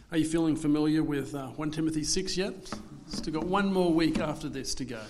Are you feeling familiar with 1 Timothy 6 yet? Still got one more week after this to go.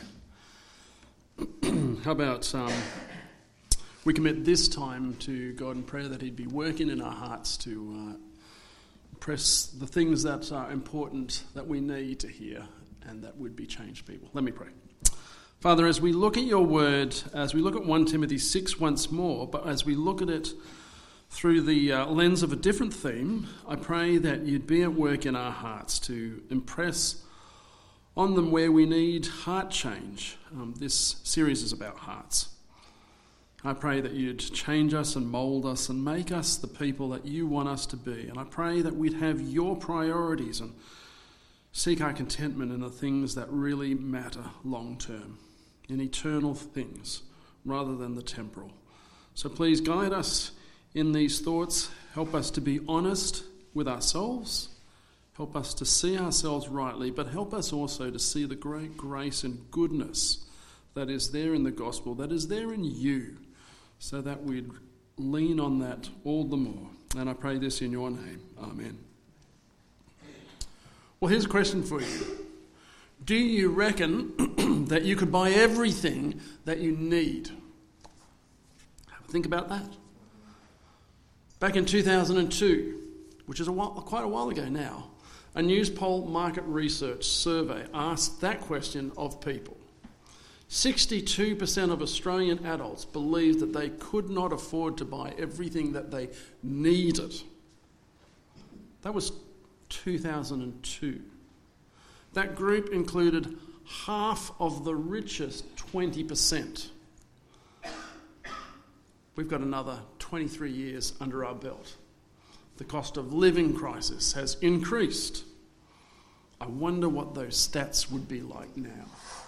How about we commit this time to God in prayer that He'd be working in our hearts to press the things that are important that we need to hear and that would be changed people. Let me pray. Father, as we look at your word, as we look at 1 Timothy 6 once more, but as we look at it through the lens of a different theme, I pray that you'd be at work in our hearts to impress on them where we need heart change. This series is about hearts. I pray that you'd change us and mould us and make us the people that you want us to be. And I pray that we'd have your priorities and seek our contentment in the things that really matter long term, in eternal things rather than the temporal. So please guide us in these thoughts. Help us to be honest with ourselves. Help us to see ourselves rightly, but help us also to see the great grace and goodness that is there in the gospel, that is there in you, so that we'd lean on that all the more. And I pray this in your name. Amen. Well, here's a question for you. Do you reckon that you could buy everything that you need? Have a think about that. Back in 2002, which is quite a while ago now, a Newspoll market research survey asked that question of people. 62% of Australian adults believed that they could not afford to buy everything that they needed. That was 2002. That group included half of the richest 20%. We've got another 23 years under our belt. The cost of living crisis has increased. I wonder what those stats would be like now.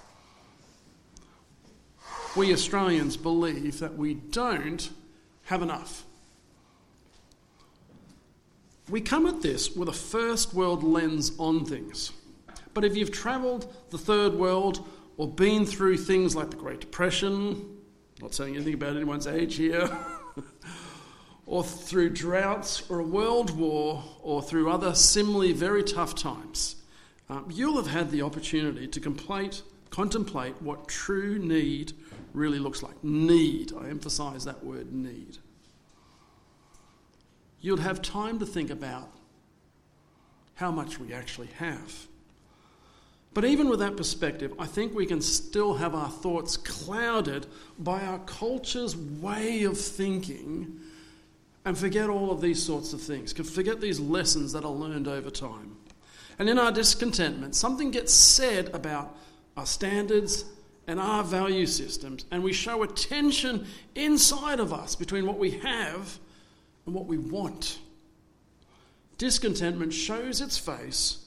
We Australians believe that we don't have enough. We come at this with a first world lens on things. But if you've travelled the third world or been through things like the Great Depression, not saying anything about anyone's age here, or through droughts or a world war or through other similarly very tough times, you'll have had the opportunity to contemplate what true need really looks like. Need. I emphasise that word, need. You'll have time to think about how much we actually have. But even with that perspective, I think we can still have our thoughts clouded by our culture's way of thinking and forget all of these sorts of things, can forget these lessons that are learned over time. And in our discontentment, something gets said about our standards and our value systems, and we show a tension inside of us between what we have and what we want. Discontentment shows its face,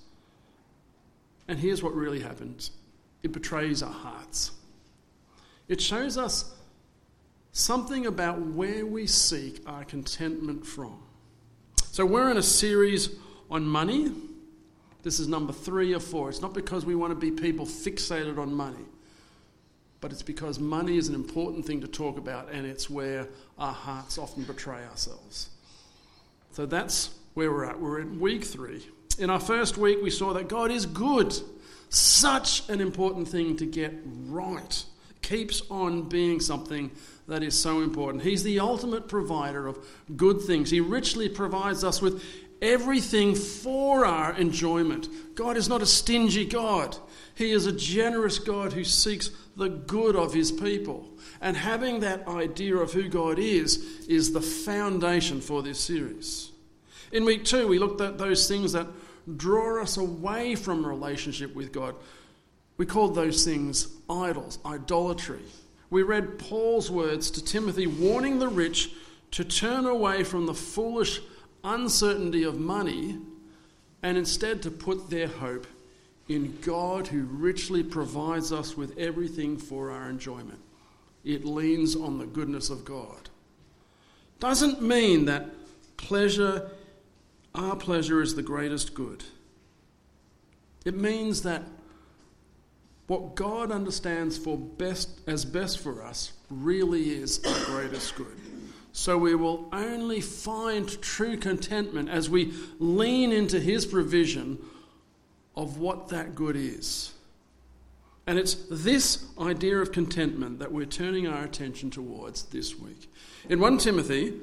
and here's what really happens. It betrays our hearts. It shows us something about where we seek our contentment from. So we're in a series on money. This is number 3 or 4. It's not because we want to be people fixated on money, but it's because money is an important thing to talk about, and it's where our hearts often betray ourselves. So that's where we're at. We're in week 3. In our first week, we saw that God is good. Such an important thing to get right. Keeps on being something that is so important. He's the ultimate provider of good things. He richly provides us with everything for our enjoyment. God is not a stingy God. He is a generous God who seeks the good of his people. And having that idea of who God is the foundation for this series. In week 2, we looked at those things that draw us away from a relationship with God. We called those things idols, idolatry. We read Paul's words to Timothy warning the rich to turn away from the foolish uncertainty of money and instead to put their hope in God who richly provides us with everything for our enjoyment. It leans on the goodness of God. Doesn't mean that our pleasure is the greatest good. It means that what God understands as best for us really is our greatest good. So we will only find true contentment as we lean into his provision of what that good is. And it's this idea of contentment that we're turning our attention towards this week. In 1 Timothy,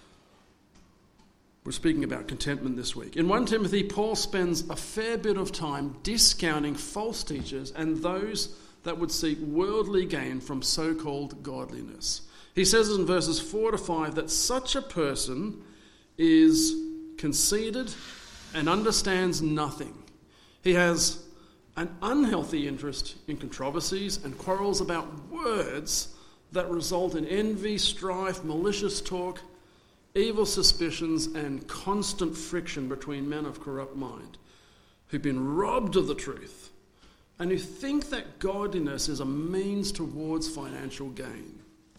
we're speaking about contentment this week. In 1 Timothy, Paul spends a fair bit of time discounting false teachers and those that would seek worldly gain from so-called godliness. He says in verses 4 to 5 that such a person is conceited and understands nothing. He has an unhealthy interest in controversies and quarrels about words that result in envy, strife, malicious talk, evil suspicions, and constant friction between men of corrupt mind who've been robbed of the truth and who think that godliness is a means towards financial gain.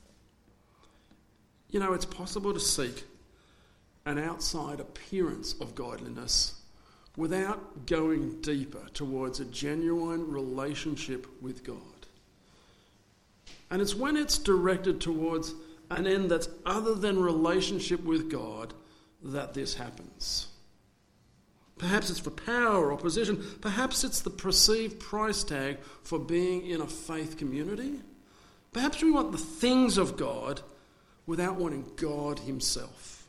You know, it's possible to seek an outside appearance of godliness without going deeper towards a genuine relationship with God. And it's when it's directed towards an end that's other than relationship with God that this happens. Perhaps it's for power or position. Perhaps it's the perceived price tag for being in a faith community. Perhaps we want the things of God without wanting God himself.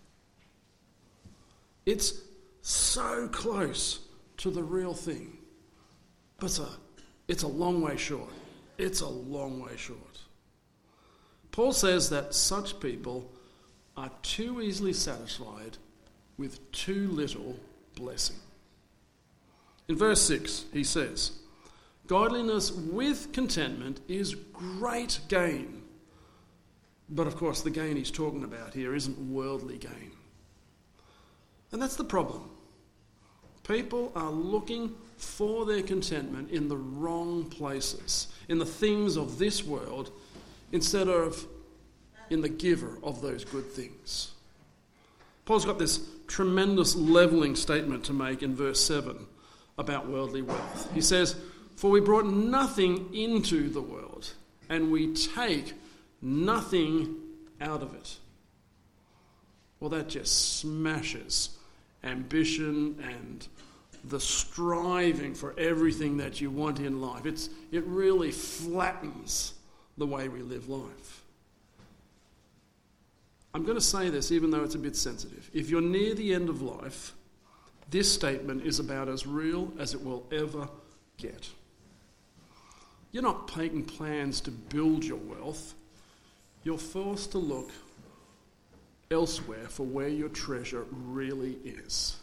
It's so close to the real thing, but it's a long way short. It's a long way short. Paul says that such people are too easily satisfied with too little blessing. In verse 6, he says, "Godliness with contentment is great gain." But of course, the gain he's talking about here isn't worldly gain. And that's the problem. People are looking for their contentment in the wrong places, in the things of this world, instead of in the giver of those good things. Paul's got this tremendous levelling statement to make in verse 7 about worldly wealth. He says, "For we brought nothing into the world, and we take nothing out of it." Well, that just smashes ambition and the striving for everything that you want in life. It really flattens the way we live life. I'm going to say this even though it's a bit sensitive. If you're near the end of life, this statement is about as real as it will ever get. You're not making plans to build your wealth. You're forced to look elsewhere for where your treasure really is.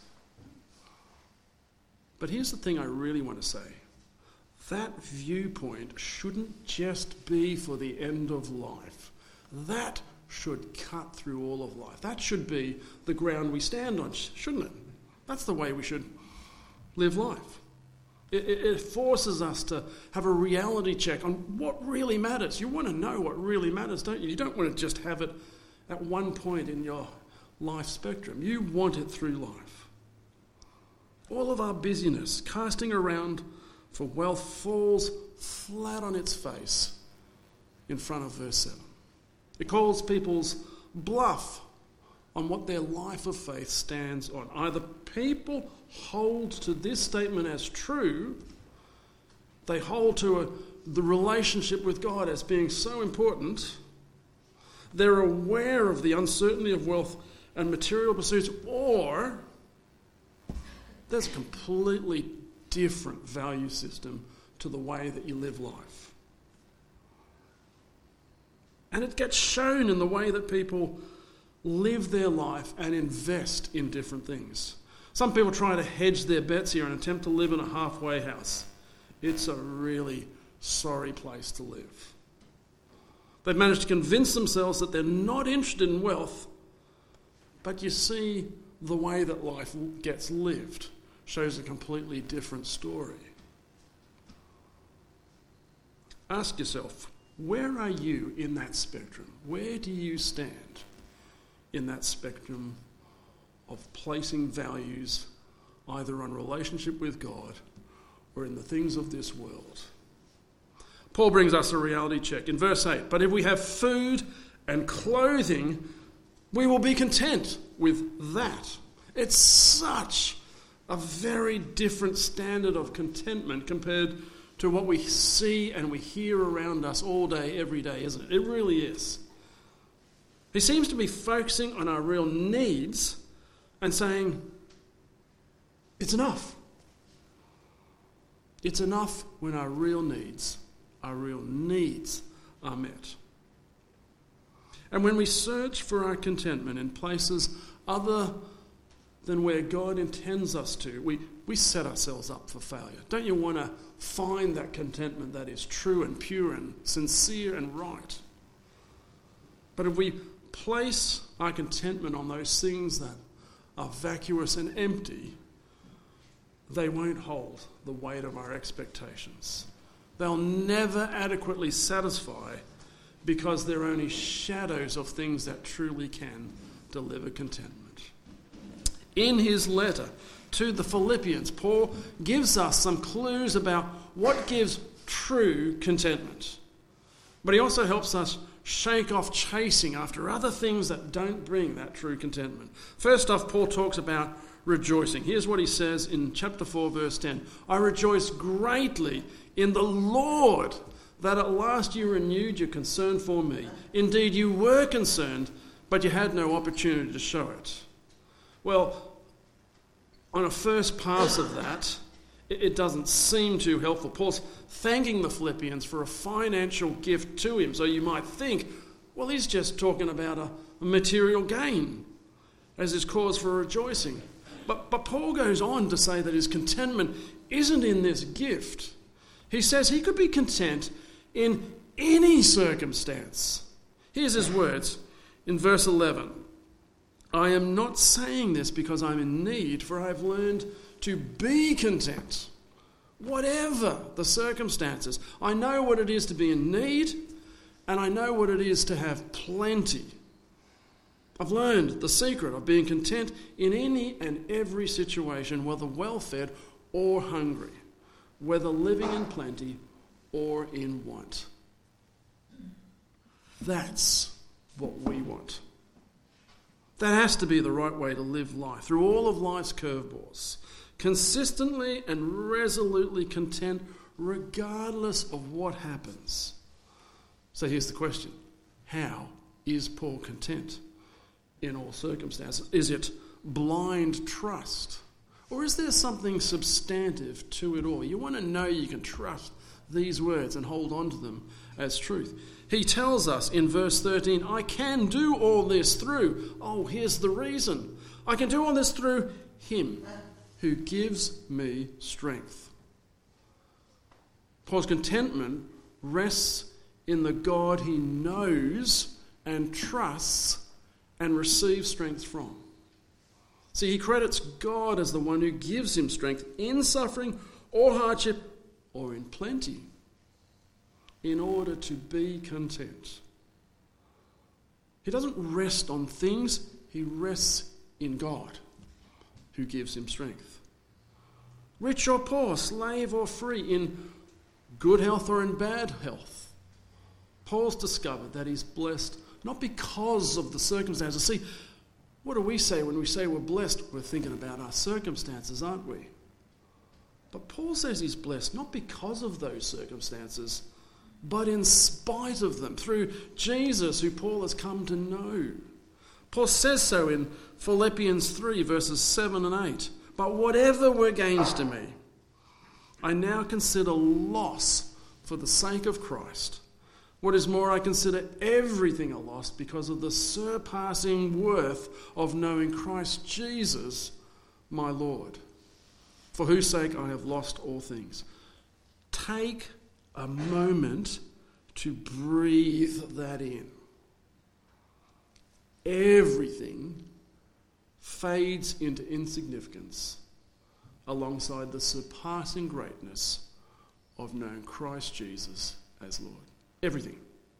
But here's the thing I really want to say. That viewpoint shouldn't just be for the end of life. That should cut through all of life. That should be the ground we stand on, shouldn't it? That's the way we should live life. It forces us to have a reality check on what really matters. You want to know what really matters, don't you? You don't want to just have it at one point in your life spectrum. You want it through life. All of our busyness, casting around for wealth, falls flat on its face in front of verse 7. It calls people's bluff on what their life of faith stands on. Either people hold to this statement as true, they hold to the relationship with God as being so important, they're aware of the uncertainty of wealth and material pursuits, or there's a completely different value system to the way that you live life. And it gets shown in the way that people live their life and invest in different things. Some people try to hedge their bets here and attempt to live in a halfway house. It's a really sorry place to live. They've managed to convince themselves that they're not interested in wealth, but you see, the way that life gets lived shows a completely different story. Ask yourself, where are you in that spectrum? Where do you stand in that spectrum of placing values either on relationship with God or in the things of this world? Paul brings us a reality check in verse 8. But if we have food and clothing, We will be content with that. It's such a very different standard of contentment compared to what we see and we hear around us all day, every day, isn't it? It really is. He seems to be focusing on our real needs and saying, it's enough. It's enough when our real needs are met. And when we search for our contentment in places other than where God intends us to, we set ourselves up for failure. Don't you want to find that contentment that is true and pure and sincere and right? But if we place our contentment on those things that are vacuous and empty, they won't hold the weight of our expectations. They'll never adequately satisfy because they're only shadows of things that truly can deliver contentment. In his letter to the Philippians, Paul gives us some clues about what gives true contentment. But he also helps us shake off chasing after other things that don't bring that true contentment. First off, Paul talks about rejoicing. Here's what he says in chapter 4, verse 10. I rejoice greatly in the Lord that at last you renewed your concern for me. Indeed, you were concerned, but you had no opportunity to show it. Well, on a first pass of that, it doesn't seem too helpful. Paul's thanking the Philippians for a financial gift to him. So you might think, well, he's just talking about a material gain as his cause for rejoicing. But Paul goes on to say that his contentment isn't in this gift. He says he could be content in any circumstance. Here's his words in verse 11. I am not saying this because I'm in need, for I've learned to be content, whatever the circumstances. I know what it is to be in need, and I know what it is to have plenty. I've learned the secret of being content in any and every situation, whether well-fed or hungry, whether living in plenty or in want. That's what we want. That has to be the right way to live life, through all of life's curveballs. Consistently and resolutely content regardless of what happens. So here's the question. How is Paul content in all circumstances? Is it blind trust? Or is there something substantive to it all? You want to know you can trust these words and hold on to them as truth. He tells us in verse 13, I can do all this through. Oh, here's the reason. I can do all this through him who gives me strength. Paul's contentment rests in the God he knows and trusts and receives strength from. See, he credits God as the one who gives him strength in suffering or hardship or in plenty in order to be content. He doesn't rest on things, he rests in God who gives him strength. Rich or poor, slave or free, in good health or in bad health, Paul's discovered that he's blessed not because of the circumstances. See, what do we say when we say we're blessed? We're thinking about our circumstances, aren't we? But Paul says he's blessed not because of those circumstances, but in spite of them, through Jesus, who Paul has come to know. Paul says so in Philippians 3, verses 7 and 8. But whatever were gains to me, I now consider loss for the sake of Christ. What is more, I consider everything a loss because of the surpassing worth of knowing Christ Jesus, my Lord, for whose sake I have lost all things. Take a moment to breathe that in. Everything fades into insignificance alongside the surpassing greatness of knowing Christ Jesus as Lord. Everything.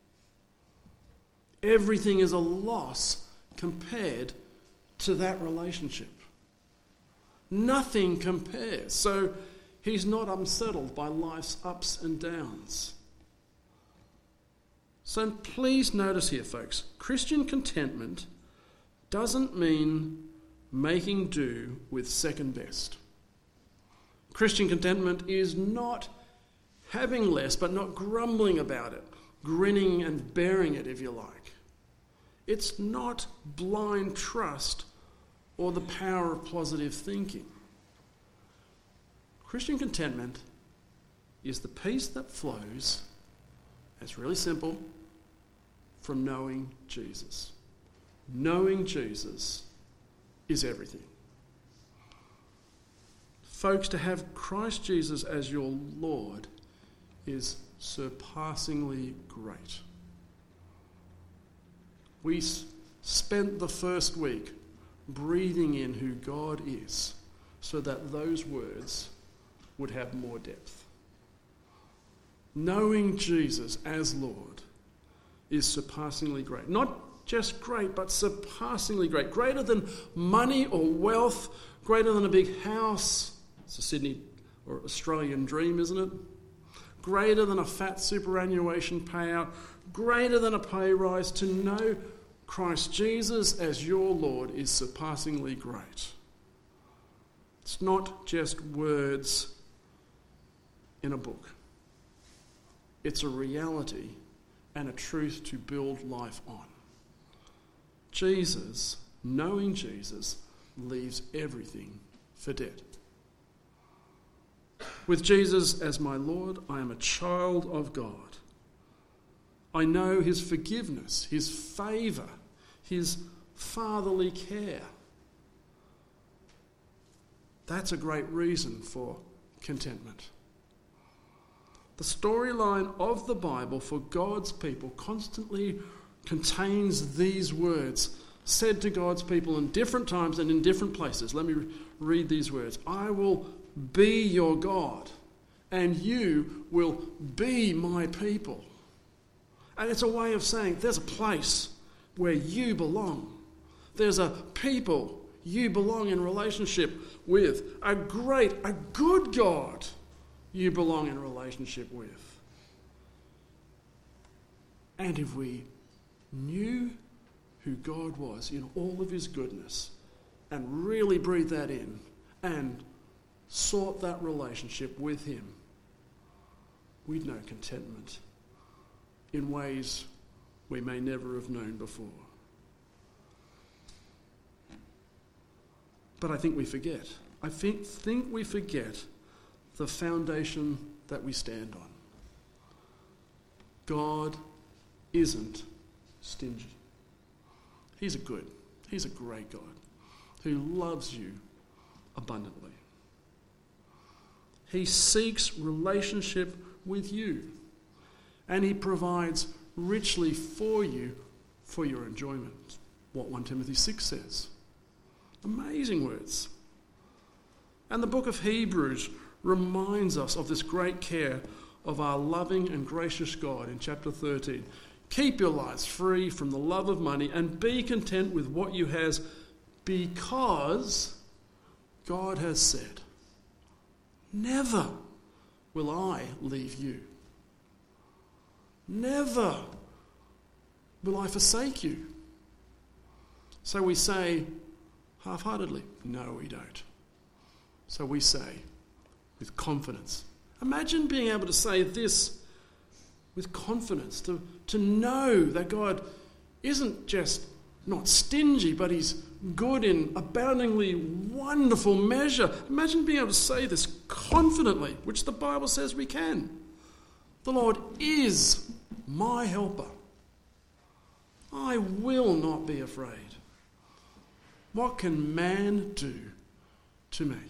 Everything is a loss compared to that relationship. Nothing compares. So he's not unsettled by life's ups and downs. So please notice here, folks, Christian contentment doesn't mean making do with second best. Christian contentment is not having less but not grumbling about it, grinning and bearing it, if you like. It's not blind trust or the power of positive thinking. Christian contentment is the peace that flows, it's really simple, from knowing Jesus. Knowing Jesus is everything. Folks, to have Christ Jesus as your Lord is surpassingly great. We spent the first week breathing in who God is so that those words would have more depth. Knowing Jesus as Lord is surpassingly great. Not just great, but surpassingly great. Greater than money or wealth, greater than a big house. It's a Sydney or Australian dream, isn't it? Greater than a fat superannuation payout. Greater than a pay rise. To know Christ Jesus as your Lord is surpassingly great. It's not just words in a book. It's a reality and a truth to build life on. Jesus, knowing Jesus, leaves everything for dead. With Jesus as my Lord, I am a child of God. I know his forgiveness, his favour, his fatherly care. That's a great reason for contentment. The storyline of the Bible for God's people constantly contains these words said to God's people in different times and in different places. Let me read these words. I will be your God, and you will be my people. And it's a way of saying there's a place where you belong. There's a people you belong in relationship with. A good God you belong in relationship with. And if we knew who God was in all of his goodness and really breathed that in and sought that relationship with him, we'd know contentment in ways we may never have known before. But I think we forget. I think we forget the foundation that we stand on. God isn't stingy. He's a great God who loves you abundantly. He seeks relationship with you, and he provides richly for you for your enjoyment. What 1 Timothy 6 says. Amazing words. And the book of Hebrews reminds us of this great care of our loving and gracious God in chapter 13. Keep your lives free from the love of money and be content with what you have, because God has said, never will I leave you. Never will I forsake you. So we say half-heartedly, no, we don't. So we say with confidence. Imagine being able to say this with confidence, to know that God isn't just not stingy, but he's good in aboundingly wonderful measure. Imagine being able to say this confidently, which the Bible says we can. The Lord is my helper. I will not be afraid. What can man do to me?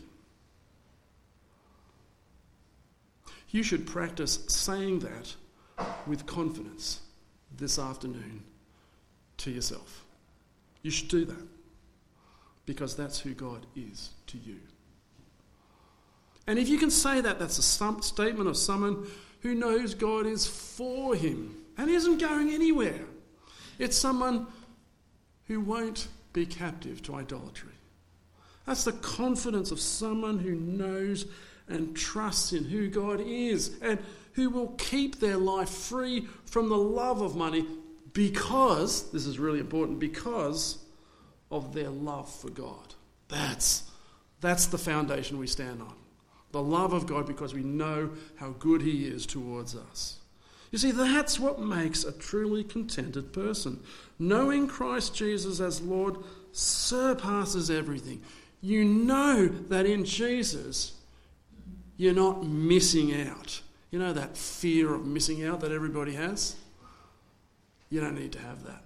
You should practice saying that with confidence this afternoon to yourself. You should do that, because that's who God is to you. And if you can say that, that's a statement of someone who knows God is for him and isn't going anywhere. It's someone who won't be captive to idolatry. That's the confidence of someone who knows and trusts in who God is, and who will keep their life free from the love of money, because, this is really important, because of their love for God. That's the foundation we stand on. The love of God because we know how good he is towards us. You see, that's what makes a truly contented person. Knowing Christ Jesus as Lord surpasses everything. You know that in Jesus, you're not missing out. You know that fear of missing out that everybody has? You don't need to have that.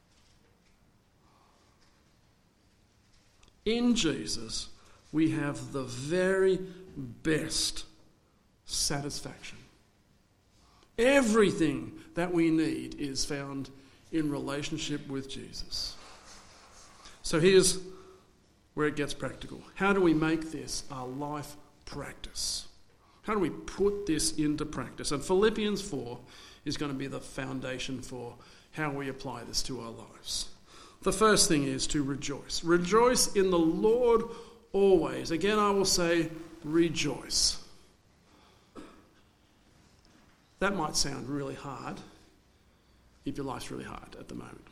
In Jesus, we have the very best satisfaction. Everything that we need is found in relationship with Jesus. So here's where it gets practical. How do we make this our life practice? How do we put this into practice? And Philippians 4 is going to be the foundation for how we apply this to our lives. The first thing is to rejoice. Rejoice in the Lord always. Again, I will say rejoice. That might sound really hard if your life's really hard at the moment.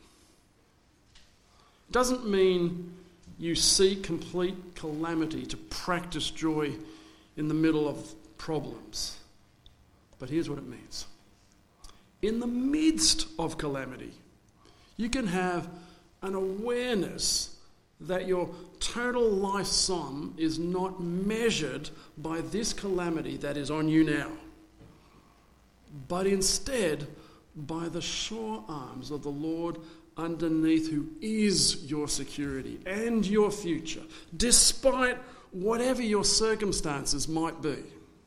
It doesn't mean you seek complete calamity to practice joy in the middle of problems. But here's what it means. In the midst of calamity, you can have an awareness that your total life sum is not measured by this calamity that is on you now, but instead by the sure arms of the Lord underneath, who is your security and your future, despite whatever your circumstances might be.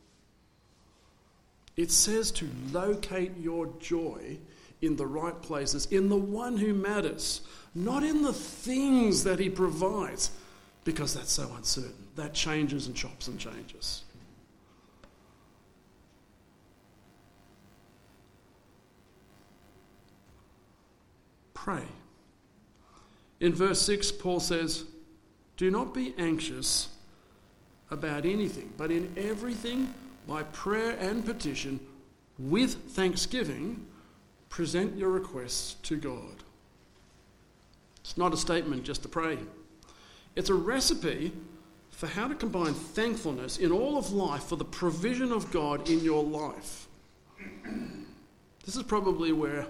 It says to locate your joy in the right places, in the one who matters, not in the things that he provides, because that's so uncertain. That changes and chops and changes. Pray. In verse 6, Paul says, "Do not be anxious about anything, but in everything, by prayer and petition, with thanksgiving, present your requests to God." It's not a statement just to pray. It's a recipe for how to combine thankfulness in all of life for the provision of God in your life. This is probably where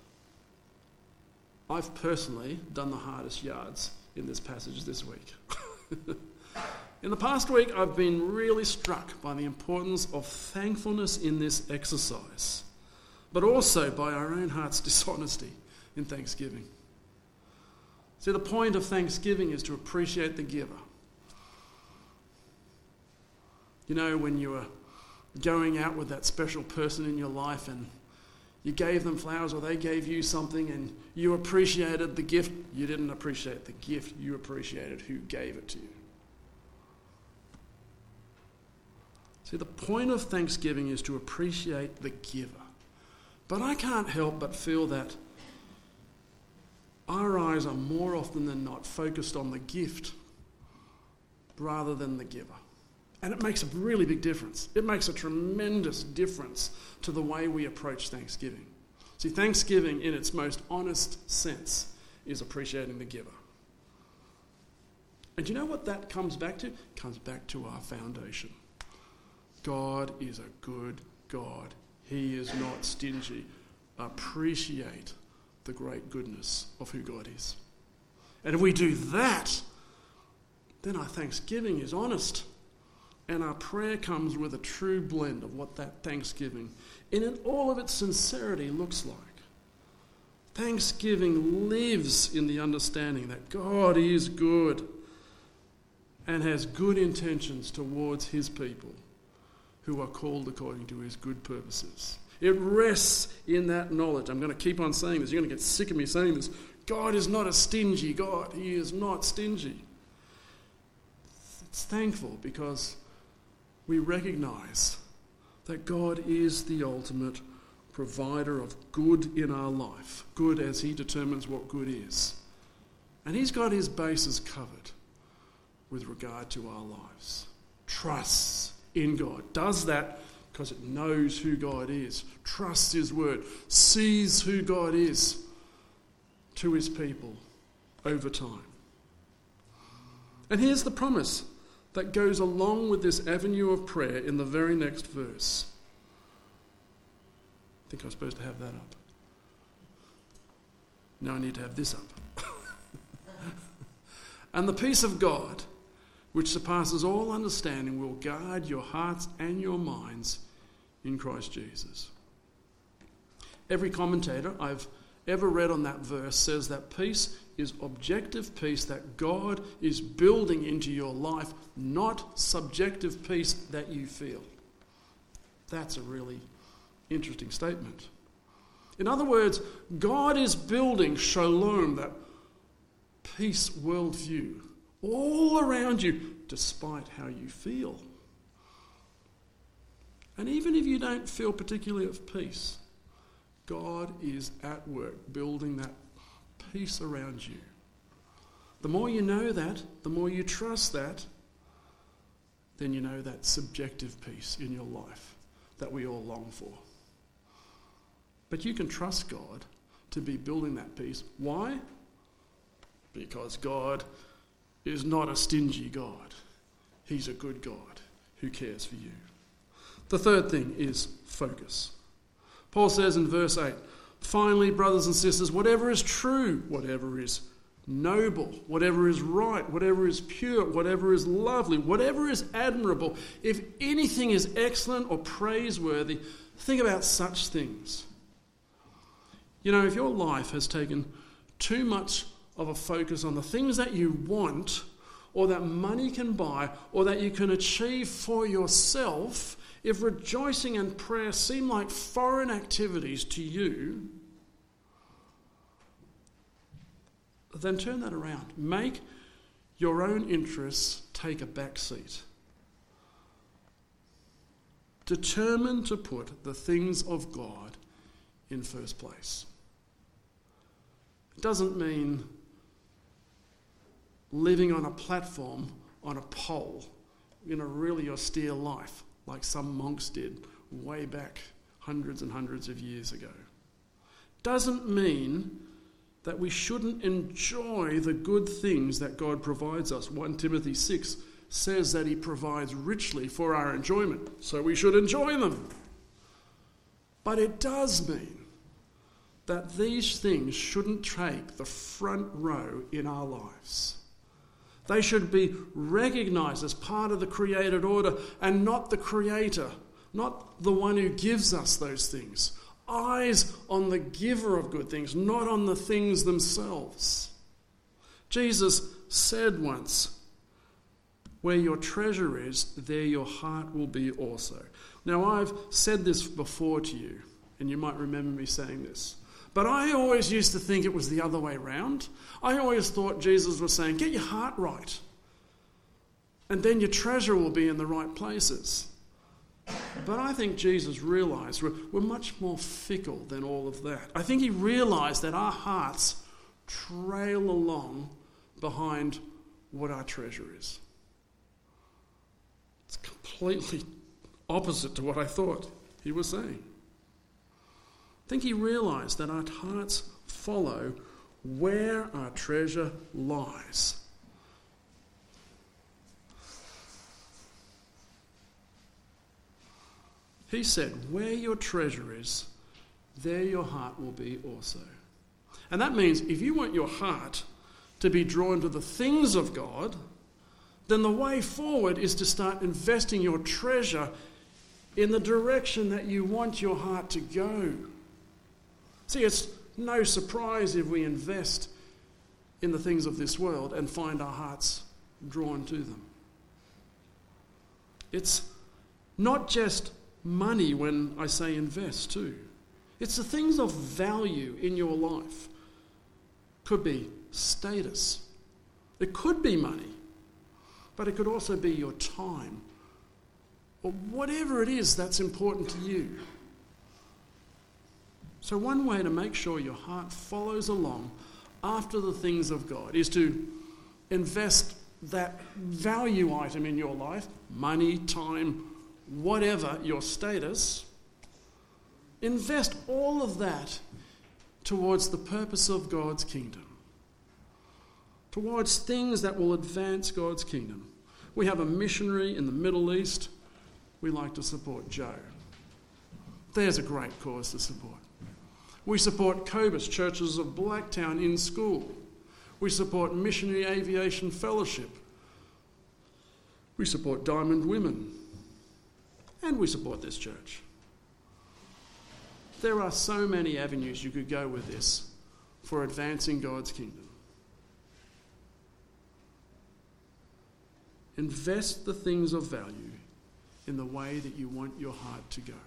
I've personally done the hardest yards in this passage this week. In the past week, I've been really struck by the importance of thankfulness in this exercise, but also by our own heart's dishonesty in thanksgiving. See, the point of thanksgiving is to appreciate the giver. You know, when you were going out with that special person in your life and you gave them flowers or they gave you something and you appreciated the gift. You didn't appreciate the gift, you appreciated who gave it to you. See, the point of thanksgiving is to appreciate the giver. But I can't help but feel that our eyes are more often than not focused on the gift rather than the giver. And it makes a really big difference. It makes a tremendous difference to the way we approach Thanksgiving. See, Thanksgiving in its most honest sense is appreciating the giver. And do you know what that comes back to? It comes back to our foundation. God is a good God. He is not stingy. Appreciate the great goodness of who God is. And if we do that, then our thanksgiving is honest. And our prayer comes with a true blend of what that thanksgiving, in all of its sincerity, looks like. Thanksgiving lives in the understanding that God is good and has good intentions towards his people who are called according to his good purposes. It rests in that knowledge. I'm going to keep on saying this. You're going to get sick of me saying this. God is not a stingy God. He is not stingy. It's thankful because we recognize that God is the ultimate provider of good in our life, good as he determines what good is. And he's got his bases covered with regard to our lives. Trusts in God. Does that because it knows who God is. Trusts his word. Sees who God is to his people over time. And here's the promise that goes along with this avenue of prayer in the very next verse. I think I was supposed to have that up. Now I need to have this up. And the peace of God, which surpasses all understanding, will guard your hearts and your minds in Christ Jesus. Every commentator I've ever read on that verse says that peace is objective peace that God is building into your life, not subjective peace that you feel. That's a really interesting statement. In other words, God is building shalom, that peace worldview, all around you, despite how you feel. And even if you don't feel particularly at peace, God is at work building that peace around you. The more you know that, the more you trust that, then you know that subjective peace in your life that we all long for. But you can trust God to be building that peace. Why? Because God is not a stingy God. He's a good God who cares for you. The third thing is focus. Paul says in verse 8, finally, brothers and sisters, whatever is true, whatever is noble, whatever is right, whatever is pure, whatever is lovely, whatever is admirable, if anything is excellent or praiseworthy, think about such things. You know, if your life has taken too much of a focus on the things that you want or that money can buy or that you can achieve for yourself, if rejoicing and prayer seem like foreign activities to you, then turn that around. Make your own interests take a back seat. Determine to put the things of God in first place. It doesn't mean living on a platform, on a pole, in a really austere life, like some monks did way back hundreds and hundreds of years ago. Doesn't mean that we shouldn't enjoy the good things that God provides us. 1 Timothy 6 says that he provides richly for our enjoyment, so we should enjoy them. But it does mean that these things shouldn't take the front row in our lives. They should be recognised as part of the created order and not the creator, not the one who gives us those things. Eyes on the giver of good things, not on the things themselves. Jesus said once, where your treasure is, there your heart will be also. Now, I've said this before to you, and you might remember me saying this, but I always used to think it was the other way round. I always thought Jesus was saying, get your heart right, and then your treasure will be in the right places. But I think Jesus realised we're much more fickle than all of that. I think he realised that our hearts trail along behind what our treasure is. It's completely opposite to what I thought he was saying. I think he realised that our hearts follow where our treasure lies. He said, where your treasure is, there your heart will be also. And that means if you want your heart to be drawn to the things of God, then the way forward is to start investing your treasure in the direction that you want your heart to go. See, it's no surprise if we invest in the things of this world and find our hearts drawn to them. It's not just money when I say invest too. It's the things of value in your life. Could be status. It could be money. But it could also be your time. Or whatever it is that's important to you. So one way to make sure your heart follows along after the things of God is to invest that value item in your life, money, time, whatever your status, invest all of that towards the purpose of God's kingdom. towards things that will advance God's kingdom. We have a missionary in the Middle East. We like to support Joe. There's a great cause to support. We support Cobus, Churches of Blacktown in school. We support Missionary Aviation Fellowship. We support Diamond Women. And we support this church. There are so many avenues you could go with this for advancing God's kingdom. Invest the things of value in the way that you want your heart to go.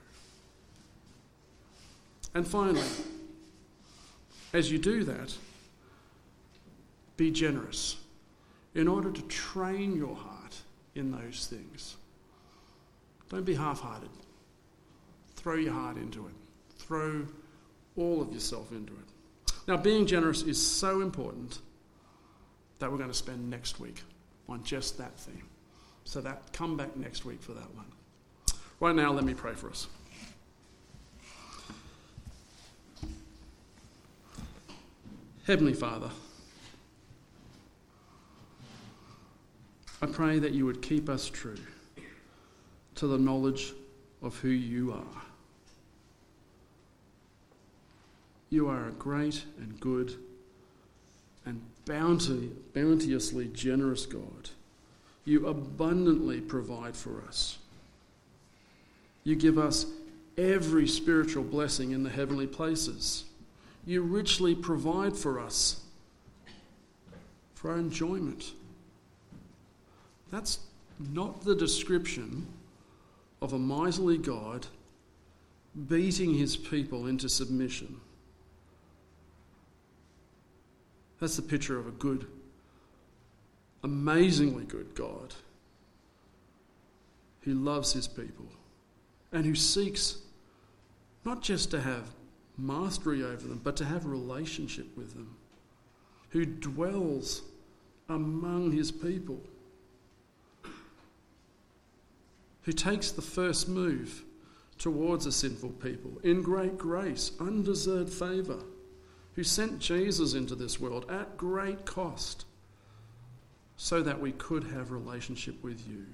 And finally, as you do that, be generous in order to train your heart in those things. Don't be half-hearted. Throw your heart into it. Throw all of yourself into it. Now, being generous is so important that we're going to spend next week on just that theme. So come back next week for that one. Right now, let me pray for us. Heavenly Father, I pray that you would keep us true to the knowledge of who you are. You are a great and good and bounteously generous God. You abundantly provide for us. You give us every spiritual blessing in the heavenly places. You richly provide for us for our enjoyment. That's not the description of a miserly God beating his people into submission. That's the picture of a good, amazingly good God who loves his people and who seeks not just to have mastery over them, but to have a relationship with them, who dwells among his people, who takes the first move towards a sinful people in great grace, undeserved favour, who sent Jesus into this world at great cost so that we could have relationship with you.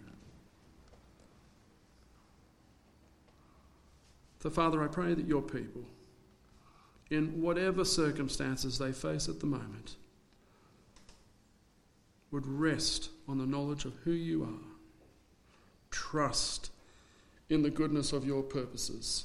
So, Father, I pray that your people, in whatever circumstances they face at the moment, would rest on the knowledge of who you are, trust in the goodness of your purposes,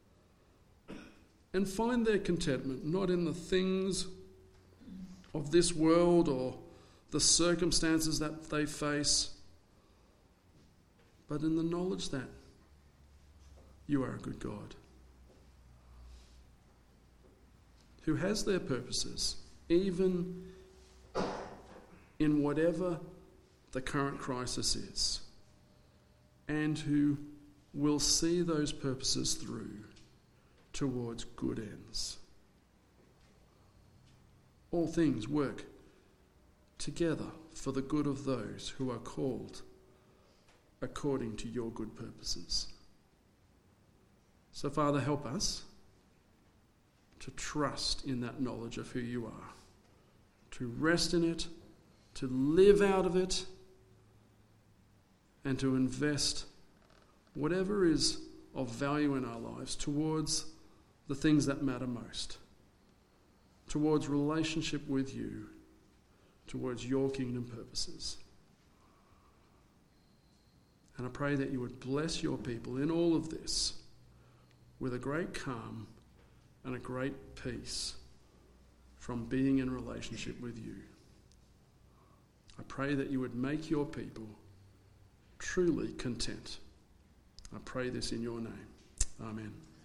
and find their contentment not in the things of this world or the circumstances that they face, but in the knowledge that you are a good God who has their purposes, even in whatever the current crisis is, and who will see those purposes through towards good ends. All things work together for the good of those who are called according to your good purposes. So, Father, help us to trust in that knowledge of who you are, to rest in it, to live out of it, and to invest whatever is of value in our lives towards the things that matter most, towards relationship with you, towards your kingdom purposes. And I pray that you would bless your people in all of this with a great calm and a great peace from being in relationship with you. I pray that you would make your people truly content. I pray this in your name. Amen.